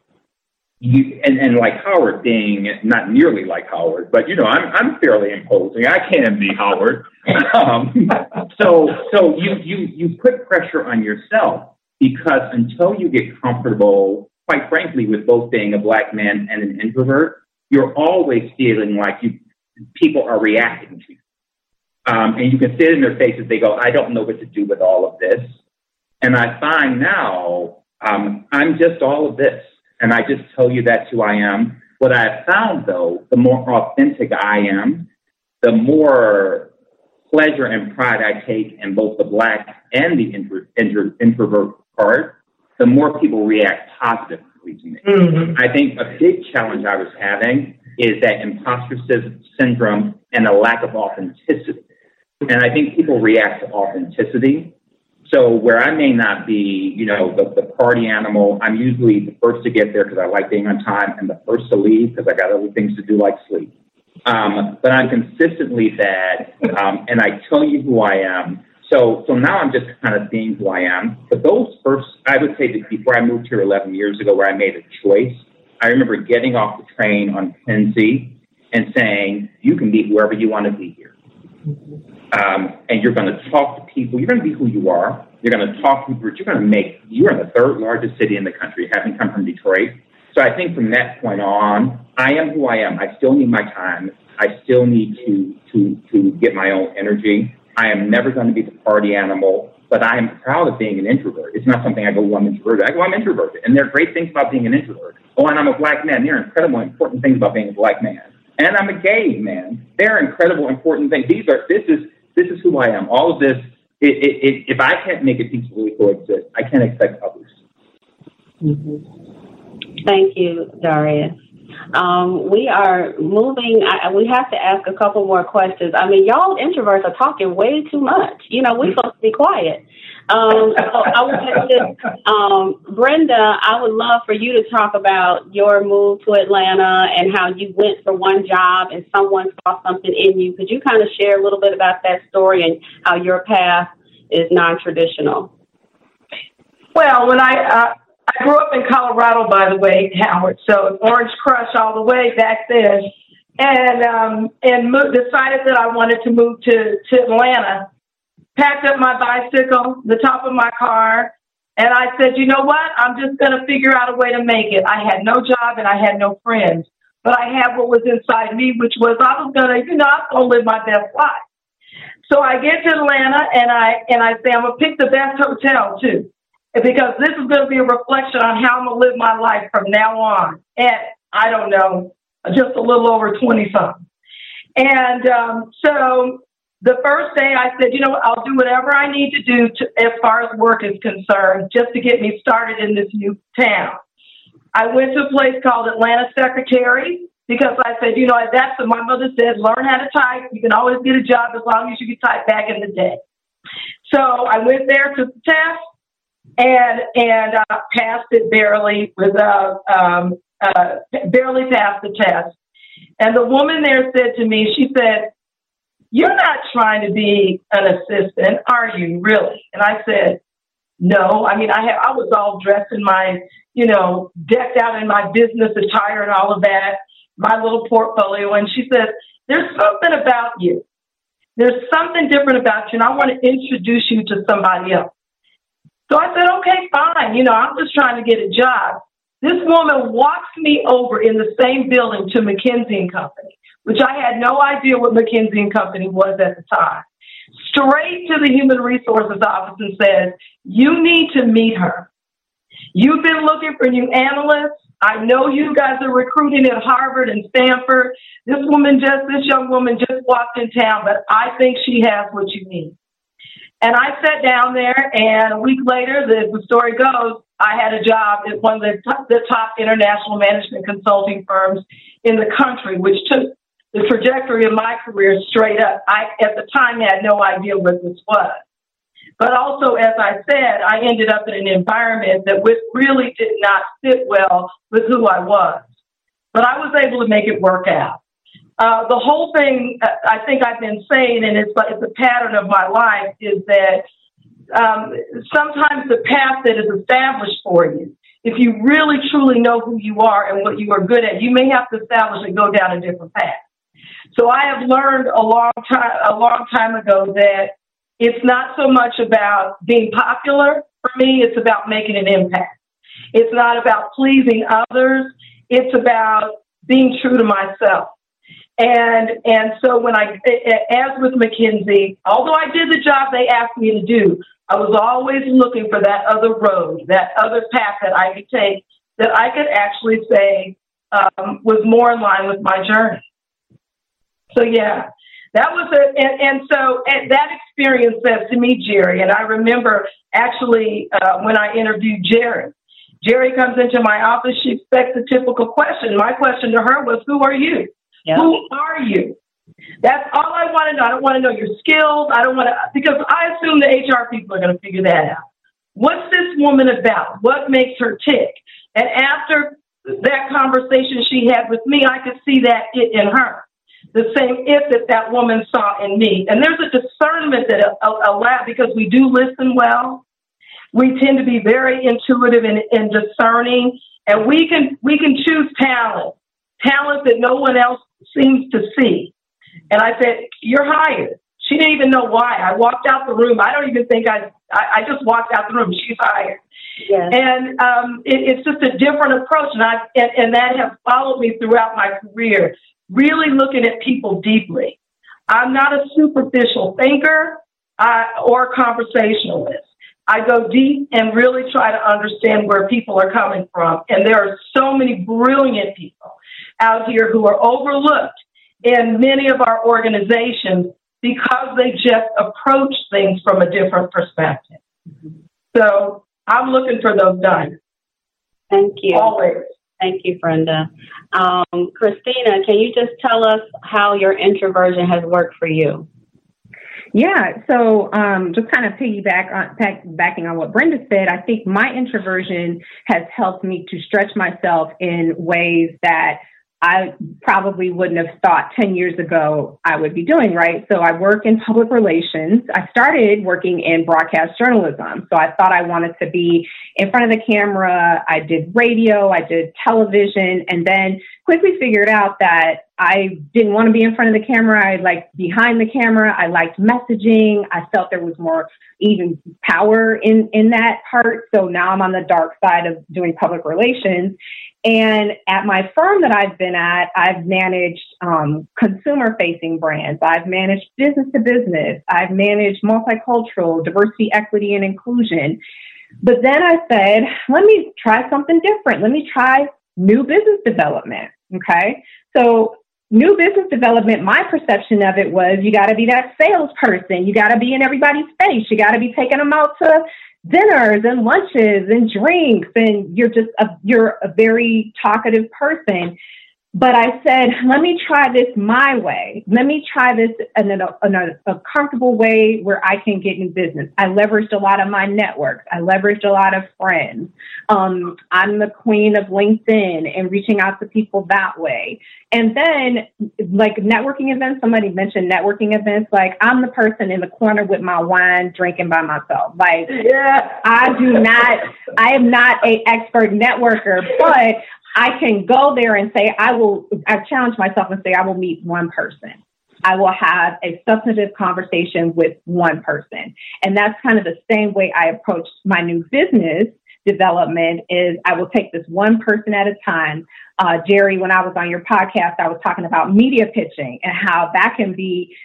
you and, and like Howard being not nearly like Howard, but, you know, I'm I'm fairly imposing. I can be Howard. um, so so you, you, you put pressure on yourself because until you get comfortable, quite frankly, with both being a Black man and an introvert, you're always feeling like you people are reacting to you. Um, and you can see it in their faces. They go, I don't know what to do with all of this. And I find now um, I'm just all of this. And I just tell you that's who I am. What I have found, though, the more authentic I am, the more pleasure and pride I take in both the Black and the intro, intro, introvert part, the more people react positively to me. Mm-hmm. I think a big challenge I was having is that imposter syndrome and a lack of authenticity. And I think people react to authenticity. So where I may not be, you know, the, the party animal, I'm usually the first to get there because I like being on time and the first to leave because I got other things to do like sleep. Um, but I'm consistently that, um, and I tell you who I am. So so now I'm just kind of being who I am. But those first, I would say that before I moved here eleven years ago where I made a choice, I remember getting off the train on Pennsy and saying, you can be whoever you want to be here. Um, and you're going to talk to people. You're going to be who you are. You're going to talk to people. You're going to make, you're in the third largest city in the country, having come from Detroit. So I think from that point on, I am who I am. I still need my time. I still need to, to, to get my own energy. I am never going to be the party animal, but I am proud of being an introvert. It's not something I go, well, I'm introverted. I go, I'm introverted. And there are great things about being an introvert. Oh, and I'm a Black man. There are incredible, important things about being a Black man. And I'm a gay man. There are incredible, important things. These are, this is, this is who I am. All of this, it, it, it, if I can't make it peacefully coexist, I can't expect others. Mm-hmm. Thank you, Darius. Um, we are moving. I, we have to ask a couple more questions. I mean, y'all introverts are talking way too much. You know, we're supposed to be quiet. Um, so I would just, um, Brenda, I would love for you to talk about your move to Atlanta and how you went for one job and someone saw something in you. Could you kind of share a little bit about that story and how your path is non-traditional? Well, when I, uh, I grew up in Colorado, by the way, Howard, so Orange Crush all the way back then, and um, and mo- decided that I wanted to move to, to Atlanta. Packed up my bicycle, the top of my car, and I said, you know what? I'm just going to figure out a way to make it. I had no job and I had no friends, but I had what was inside me, which was I was going to, you know, I was going to live my best life. So I get to Atlanta and I and I say, I'm going to pick the best hotel, too, because this is going to be a reflection on how I'm going to live my life from now on. And I don't know, just a little over twenty-something. And um, so the first day I said, you know what, I'll do whatever I need to do to, as far as work is concerned, just to get me started in this new town. I went to a place called Atlanta Secretary because I said, you know, that's what my mother said, learn how to type. You can always get a job as long as you can type back in the day. So I went there, took the test, and and uh, passed it barely, with uh, um, uh, barely passed the test. And the woman there said to me, she said, you're not trying to be an assistant, are you really? And I said, No. I mean, I have, I was all dressed in my, you know, decked out in my business attire and all of that, my little portfolio. And she said, there's something about you. There's something different about you, and I want to introduce you to somebody else. So I said, okay, fine. You know, I'm just trying to get a job. This woman walks me over in the same building to McKinsey and Company, which I had no idea what McKinsey and Company was at the time. Straight to the Human Resources office and says, you need to meet her. You've been looking for new analysts. I know you guys are recruiting at Harvard and Stanford. This woman just, this young woman just walked in town, but I think she has what you need. And I sat down there, and a week later, the, the story goes, I had a job at one of the top, the top international management consulting firms in the country, which took the trajectory of my career straight up. I, at the time, had no idea what this was. But also, as I said, I ended up in an environment that really did not fit well with who I was. But I was able to make it work out. Uh, the whole thing, I think I've been saying, and it's, it's a pattern of my life, is that um, sometimes the path that is established for you, if you really truly know who you are and what you are good at, you may have to establish and go down a different path. So I have learned a long time, a long time ago that it's not so much about being popular for me, it's about making an impact. It's not about pleasing others, it's about being true to myself. And and so when I, as with McKinsey, although I did the job they asked me to do, I was always looking for that other road, that other path that I could take, that I could actually say um, was more in line with my journey. So, yeah, that was it. And, and so and that experience says to me, Jerry, and I remember actually uh, when I interviewed Jerry, Jerry comes into my office, she expects a typical question. My question to her was, who are you? Yep. Who are you? That's all I want to know. I don't want to know your skills. I don't want to, because I assume the H R people are going to figure that out. What's this woman about? What makes her tick? And after that conversation she had with me, I could see that it in her. The same if that that woman saw in me. And there's a discernment that allows, because we do listen well. We tend to be very intuitive and, and discerning, and we can we can choose talent, talent that no one else seems to see. And I said, you're hired. She didn't even know why. I walked out the room. I don't even think I, I, I just walked out the room. She's hired. Yes. And um, it, it's just a different approach. And, I, and, and that has followed me throughout my career, really looking at people deeply. I'm not a superficial thinker uh, or conversationalist. I go deep and really try to understand where people are coming from. And there are so many brilliant people out here who are overlooked in many of our organizations because they just approach things from a different perspective. So I'm looking for those diamonds. Thank you. Always. Thank you, Brenda. Um, Christina, can you just tell us how your introversion has worked for you? Yeah, so um, just kind of piggyback on, backing on what Brenda said, I think my introversion has helped me to stretch myself in ways that I probably wouldn't have thought ten years ago I would be doing, right? So I work in public relations. I started working in broadcast journalism. So I thought I wanted to be in front of the camera. I did radio, I did television, and then quickly figured out that I didn't want to be in front of the camera. I liked behind the camera. I liked messaging. I felt there was more even power in, in that part. So now I'm on the dark side of doing public relations. And at my firm that I've been at, I've managed um, consumer-facing brands. I've managed business-to-business. I've managed multicultural, diversity, equity, and inclusion. But then I said, let me try something different. Let me try new business development, okay? So new business development, my perception of it was you got to be that salesperson. You got to be in everybody's face. You got to be taking them out to dinners and lunches and drinks, and you're just a, you're a very talkative person. but I said, let me try this my way. Let me try this in a, in a, a comfortable way where I can get new business. I leveraged a lot of my networks. I leveraged a lot of friends. Um, I'm the queen of LinkedIn and reaching out to people that way. And then like networking events, somebody mentioned networking events. Like I'm the person in the corner with my wine drinking by myself. Like yeah. I do not, I am not an expert networker, but I can go there and say, I will, I've challenged myself and say, I will meet one person. I will have a substantive conversation with one person. And that's kind of the same way I approach my new business development is I will take this one person at a time. Uh, Jerry, when I was on your podcast, I was talking about media pitching and how that can be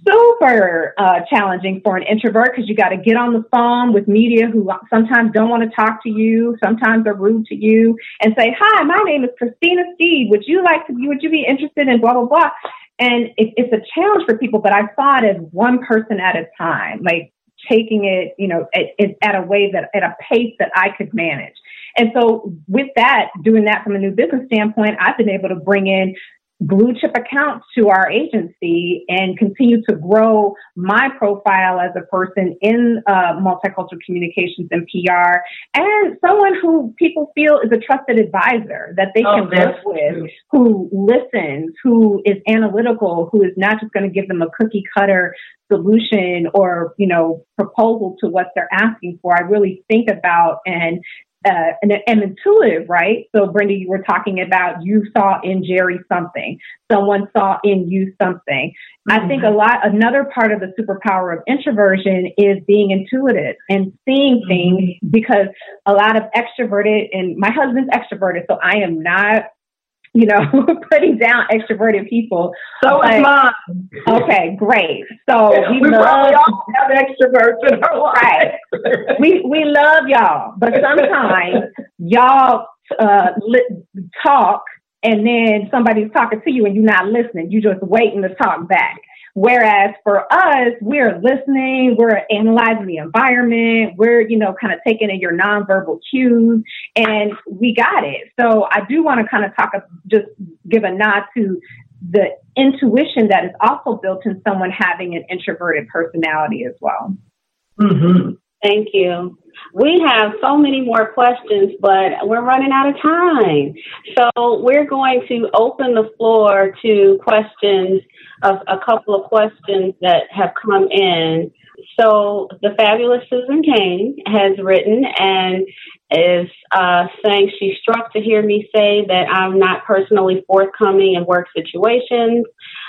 super uh, challenging for an introvert because you got to get on the phone with media who sometimes don't want to talk to you, sometimes are rude to you, and say, "Hi, my name is Christina Steed. Would you like to? Would you be interested in blah blah blah?" And it, it's a challenge for people, but I saw it as one person at a time, like taking it, you know, at, at a way that at a pace that I could manage. And so, with that, doing that from a new business standpoint, I've been able to bring in blue chip accounts to our agency and continue to grow my profile as a person in uh, multicultural communications and P R, and someone who people feel is a trusted advisor that they can oh, work with, true. Who listens, who is analytical, who is not just going to give them a cookie cutter solution or, you know, proposal to what they're asking for. I really think about and Uh, and, and intuitive, right? So, Brenda, you were talking about you saw in Jerry something. Someone saw in you something. Mm-hmm. I think a lot, another part of the superpower of introversion is being intuitive and seeing mm-hmm. things because a lot of extroverted, and my husband's extroverted, so I am not, you know, putting down extroverted people. So is mine. Okay, great. So yeah, we, we love all have extroverts in our life. Right. we we love y'all, but sometimes y'all uh, li- talk, and then somebody's talking to you, and you're not listening. You're just waiting to talk back. Whereas for us, we're listening, we're analyzing the environment, we're, you know, kind of taking in your nonverbal cues, and we got it. So I do want to kind of talk, just give a nod to the intuition that is also built in someone having an introverted personality as well. Mm-hmm. Thank you. We have so many more questions, but we're running out of time. So we're going to open the floor to questions, of a couple of questions that have come in. So the fabulous Susan Kane has written and is uh, saying she's struck to hear me say that I'm not personally forthcoming in work situations.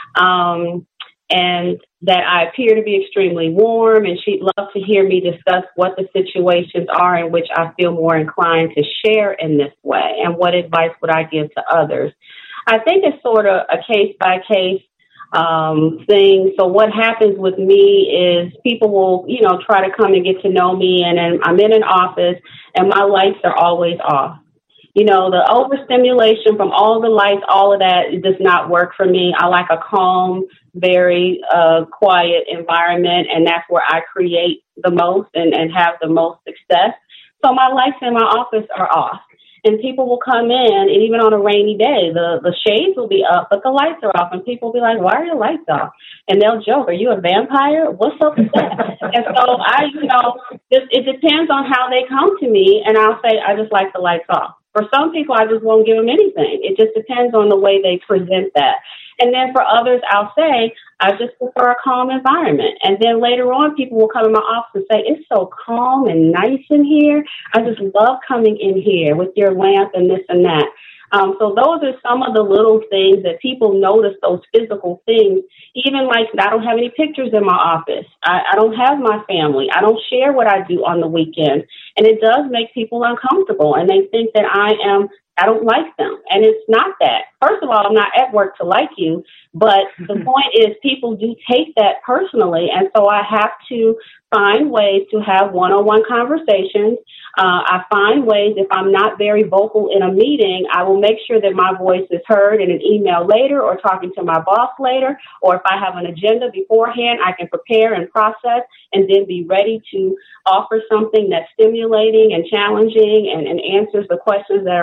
Um, and that I appear to be extremely warm, and she'd love to hear me discuss what the situations are in which I feel more inclined to share in this way, and what advice would I give to others. I think it's sort of a case-by-case um, thing. So what happens with me is people will, you know, try to come and get to know me, and then I'm in an office, and my lights are always off. You know, the overstimulation from all the lights, all of that, it does not work for me. I like a calm, very uh, quiet environment, and that's where I create the most and, and have the most success. So my lights in my office are off, and people will come in, and even on a rainy day, the, the shades will be up, but the lights are off, and people will be like, why are your lights off? And they'll joke, are you a vampire? What's up with that? And so I, you know, just, it depends on how they come to me, and I'll say, I just like the lights off. For some people, I just won't give them anything. It just depends on the way they present that. And then for others, I'll say, I just prefer a calm environment. And then later on, people will come in my office and say, it's so calm and nice in here. I just love coming in here with your lamp and this and that. Um, so those are some of the little things that people notice, those physical things. Even like I don't have any pictures in my office. I, I don't have my family. I don't share what I do on the weekend. And it does make people uncomfortable. And they think that I am, I don't like them. And it's not that. First of all, I'm not at work to like you. But the point is people do take that personally. And so I have to find ways to have one-on-one conversations. Uh, I find ways, if I'm not very vocal in a meeting, I will make sure that my voice is heard in an email later or talking to my boss later. Or if I have an agenda beforehand, I can prepare and process and then be ready to offer something that's stimulating and challenging and, and answers the questions that are in need.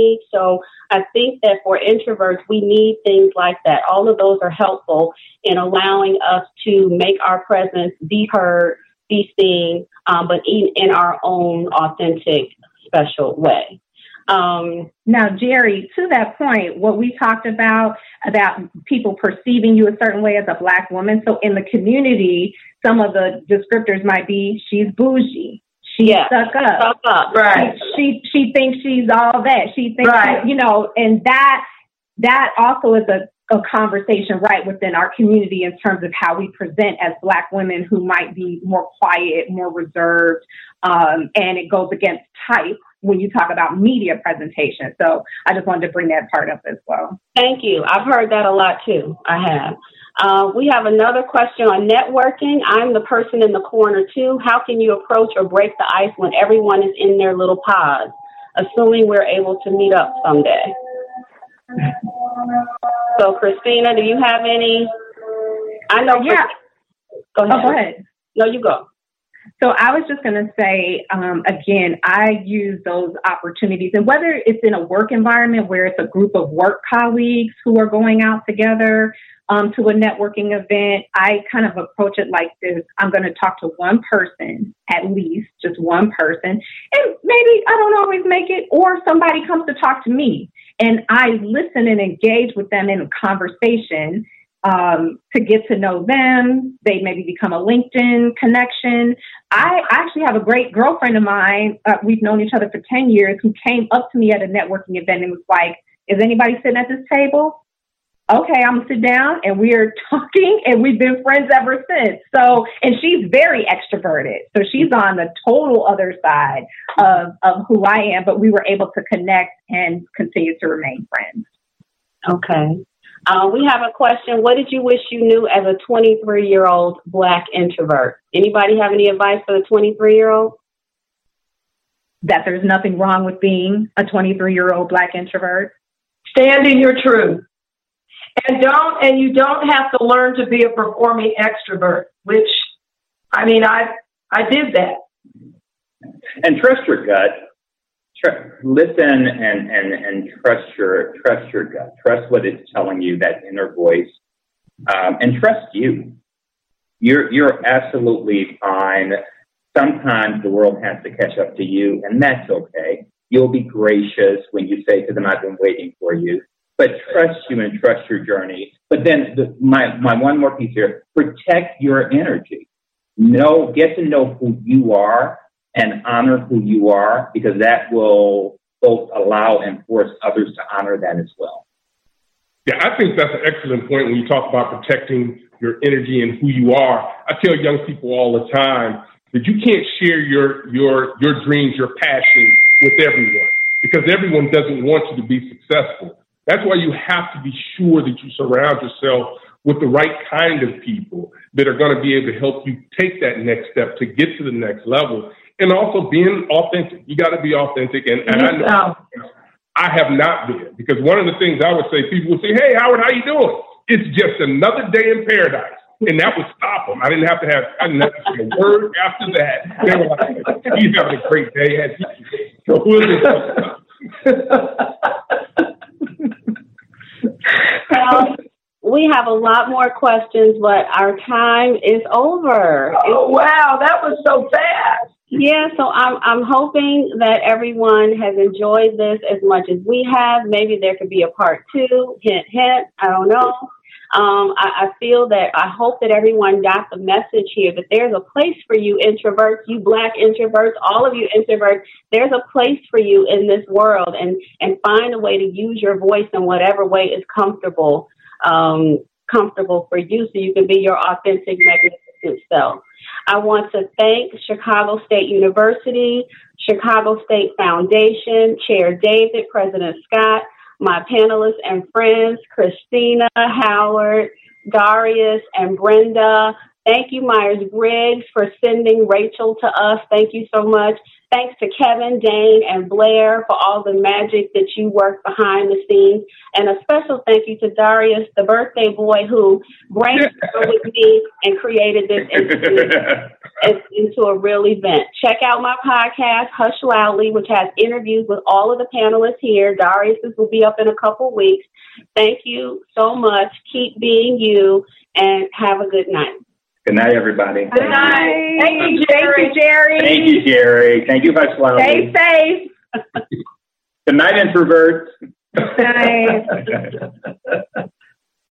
unique. So I think that for introverts, we need things like that. All of those are helpful in allowing us to make our presence be heard, be seen, um, but in, in our own authentic, special way. Um, now, Jerry, to that point, what we talked about, about people perceiving you a certain way as a Black woman. So in the community, some of the descriptors might be, she's bougie. She's yeah, stuck up. Stuck up. Right. She, she, she thinks she's all that. She thinks, right. she, you know, and that, that also is a, a conversation right within our community in terms of how we present as Black women who might be more quiet, more reserved, um, and it goes against type when you talk about media presentation. So I just wanted to bring that part up as well. Thank you. I've heard that a lot too. I have. Uh, we have another question on networking. I'm the person in the corner too. How can you approach or break the ice when everyone is in their little pods, assuming we're able to meet up someday? So, Christina, do you have any? I know. Yeah. Go ahead. Oh, go ahead. No, you go. So I was just going to say, um, again, I use those opportunities, and whether it's in a work environment where it's a group of work colleagues who are going out together um, to a networking event, I kind of approach it like this. I'm going to talk to one person, at least just one person, and maybe I don't always make it, or somebody comes to talk to me, and I listen and engage with them in a conversation Um, to get to know them. They maybe become a LinkedIn connection. I actually have a great girlfriend of mine. Uh, we've known each other for ten years, who came up to me at a networking event and was like, is anybody sitting at this table? Okay, I'm gonna sit down, and we're talking, and we've been friends ever since. So, and she's very extroverted. So she's on the total other side of, of who I am, but we were able to connect and continue to remain friends. Okay. Uh, we have a question. What did you wish you knew as a twenty-three-year-old Black introvert? Anybody have any advice for the twenty-three-year-old? That there's nothing wrong with being a twenty-three-year-old Black introvert. Stand in your truth. And don't, and you don't have to learn to be a performing extrovert, which, I mean, I, I did that. And trust your gut. Listen and, and, and trust your trust your gut. Trust what it's telling you, that inner voice, um, and trust you. You're you're absolutely fine. Sometimes the world has to catch up to you, and that's okay. You'll be gracious when you say to them, "I've been waiting for you." But trust you and trust your journey. But then the, my my one more piece here: protect your energy. Know, get to know who you are, and honor who you are, because that will both allow and force others to honor that as well. Yeah, I think that's an excellent point when you talk about protecting your energy and who you are. I tell young people all the time that you can't share your your your dreams, your passion with everyone, because everyone doesn't want you to be successful. That's why you have to be sure that you surround yourself with the right kind of people that are going to be able to help you take that next step to get to the next level. And also being authentic. You got to be authentic. And, and I know I have not been, because one of the things I would say, people would say, "Hey, Howard, how you doing?" It's just another day in paradise. And that would stop them. I didn't have to have, I didn't have to say a word after that. They were like, "He's having a great day." So well, we have a lot more questions, but our time is over. Oh, wow. That was so fast. Yeah, so I'm I'm hoping that everyone has enjoyed this as much as we have. Maybe there could be a part two. Hint, hint. I don't know. Um, I, I feel that I hope that everyone got the message here that there's a place for you introverts, you Black introverts, all of you introverts. There's a place for you in this world, and and find a way to use your voice in whatever way is comfortable, um, comfortable for you, so you can be your authentic, magnificent self. I want to thank Chicago State University, Chicago State Foundation, Chair David, President Scott, my panelists and friends, Christina, Howard, Darius, and Brenda. Thank you, Myers-Briggs, for sending Rachel to us. Thank you so much. Thanks to Kevin, Dane, and Blair for all the magic that you work behind the scenes. And a special thank you to Darius, the birthday boy, who brainstormed with me and created this into, into a real event. Check out my podcast, Hush Loudly, which has interviews with all of the panelists here. Darius's will be up in a couple weeks. Thank you so much. Keep being you, and have a good night. Good night, everybody. Good night. Thank you, Jerry. Thank you, Jerry. Thank you, Jerry. Thank you, Hush Loudly. Stay safe. Good night, introverts. Good night.